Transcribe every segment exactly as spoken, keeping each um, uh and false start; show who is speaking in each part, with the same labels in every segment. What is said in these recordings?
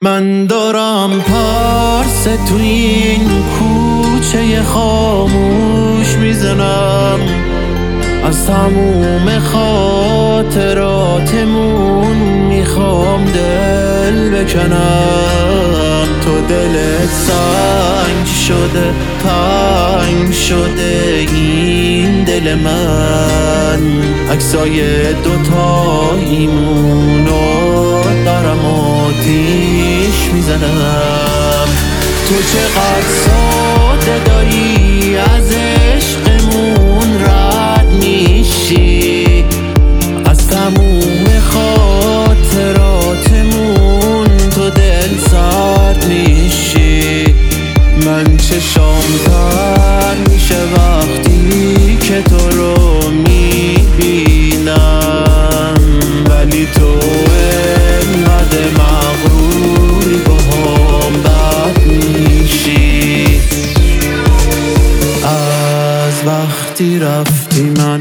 Speaker 1: من دارم پرسه تو این کوچه خاموش میزنم، از تموم خاطراتمون میخوام دل بکنم. تو دلت سنگ شده، تنگ شده این دل من، عکسای دوتاییمونو دارم آتیش میزنم. تو چقدر ساده داری از عشقمون رد میشی، از تموم خاطراتمون تو دل سرد میشی. من چشام تر میشه وقتی که تو رو میبینم، ولی تو انقدر مغروری باهام بد میشی. از وقتی رفتی من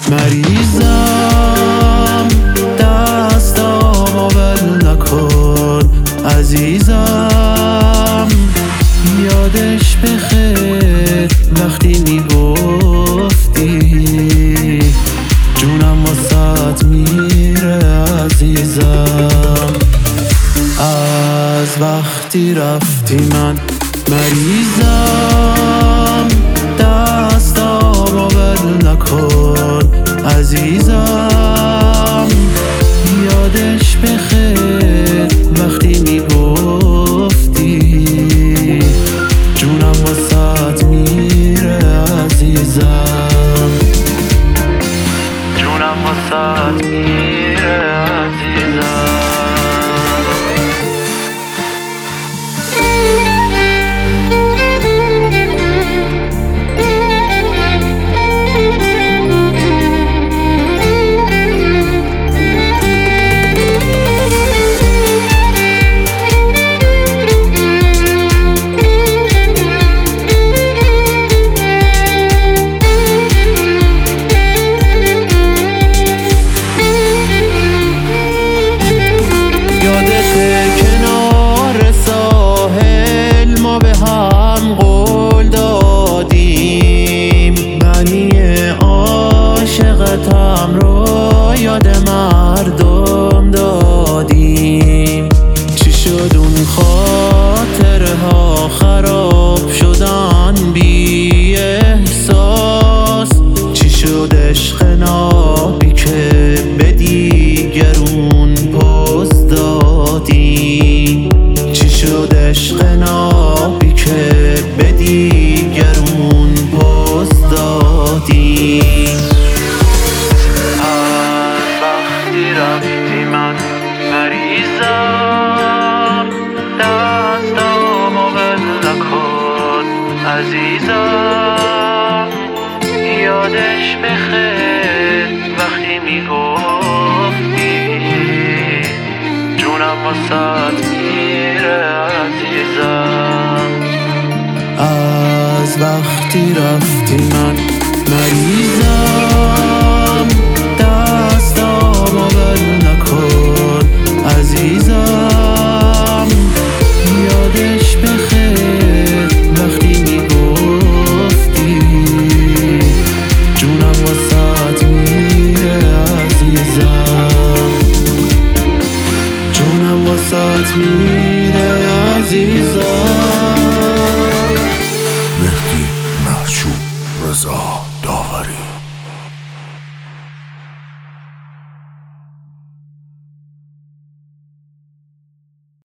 Speaker 1: مریضم، دستامو ول نکن عزیزم. یادش بخیر وقتی میگفتی جونم واسات میره عزیزم. از وقتی رفتی من مریضم، دستامو ول نکن عزیزم. یادش بخیر وقتی میگفتی جونم واسات میره عزیزم، جونم واسات میره عزیزم. عاشقتم رو یاد مردم دادیم، چی شد اون خاطره ها خراب شدن بی احساس؟ چی شد عشق نابی که به دیگرون پست دادیم؟ چی شد عشق نابی که به دیگرون پست دادیم؟ رفتی من مریضم، دستامو ول نکن عزیزم. یادش بخیر وقتی میگفتی جونم واسات میره عزیزم. از وقتی رفتی من مریضم، دستامو ول نکن عزیزم. یادش بخیر وقتی میگفتی جونم واسات میره عزیزم، جونم واسات میره عزیزم.
Speaker 2: مهدی محجوب رضا داوری.